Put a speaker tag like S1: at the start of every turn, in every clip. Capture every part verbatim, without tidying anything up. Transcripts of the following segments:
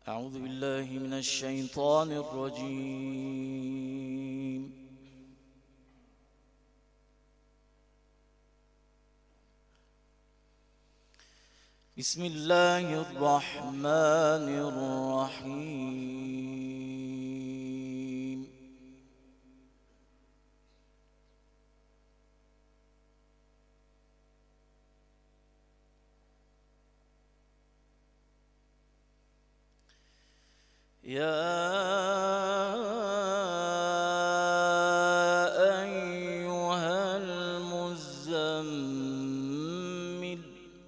S1: أعوذ بالله من الشيطان الرجيم. بسم الله الرحمن الرحيم. يا أيها المزمل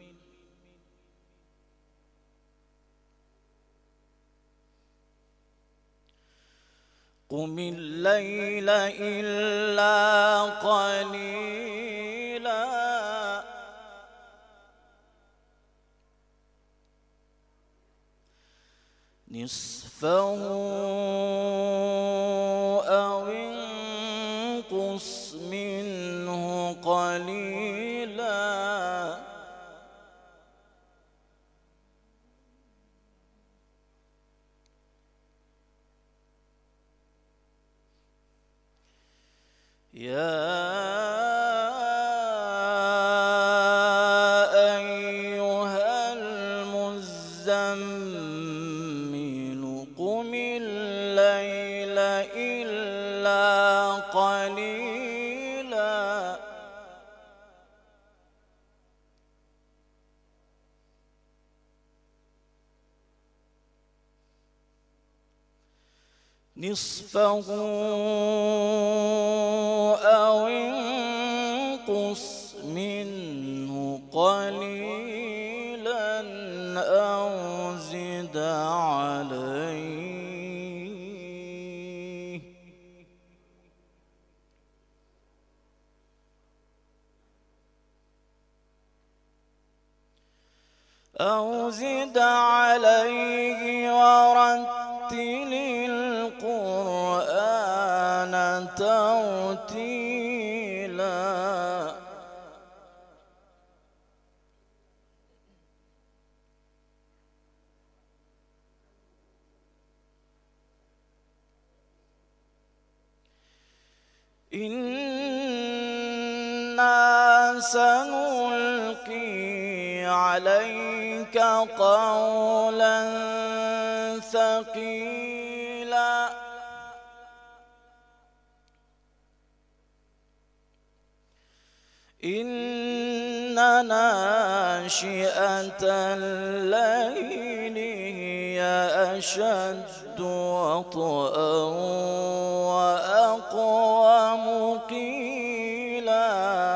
S1: قم الليل إلا قليلا نصفه أو انقص منه قليلا يا أيها المزمل قم الليل إلا قليلا نصفه أو انقص منه قليلا أو زد عليه أو زد عليه ورتل القرآن ترتيلا إنا سنلقي عليك قولا ثقيلا إن ناشئة الليل هي أشد وطئا وأقوم قيلا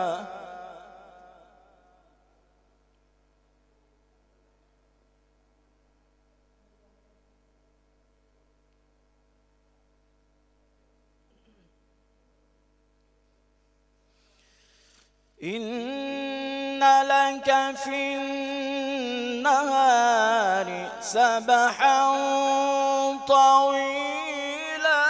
S1: إن لك في النهار سبحا طويلا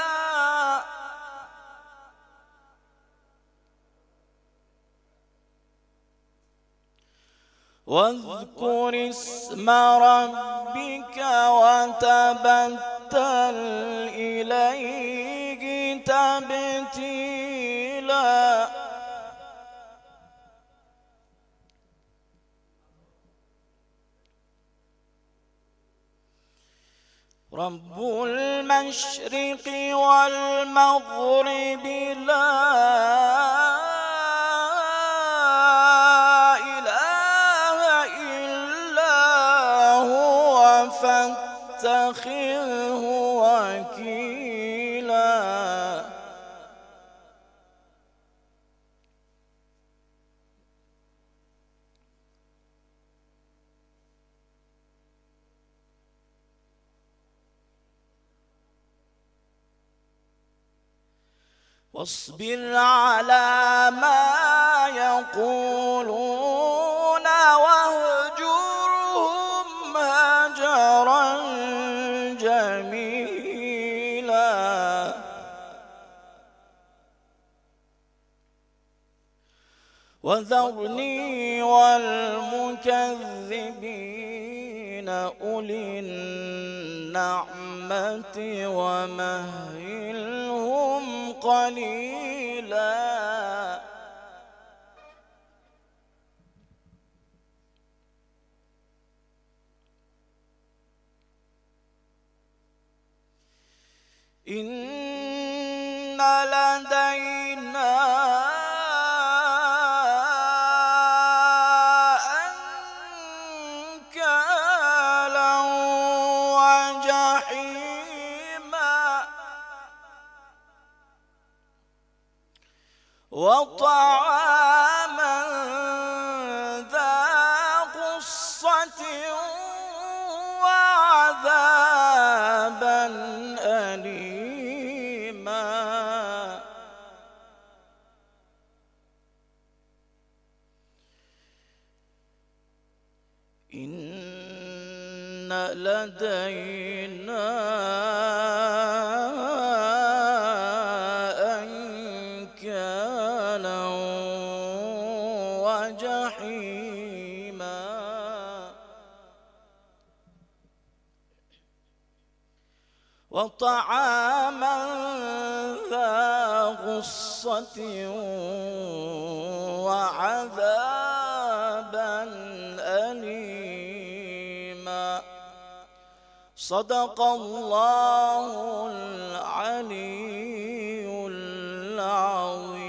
S1: واذكر اسم ربك وتبتل إليه تبتيلا رب المشرق والمغرب لا إله إلا هو فاتخذه وكيلا واصبر على ما يقولون واهجرهم هجرا جميلا وذرني والمكذبين أولي النعمة النعمة ومهلهم قليلا إن لدينا أنكالا وجحيما وطعاما ذا غصة وعذابا أليما إن لدينا أنكالا وجحيما وطعاما ذا غصة وعذابا أليما صدق الله العلي العظيم.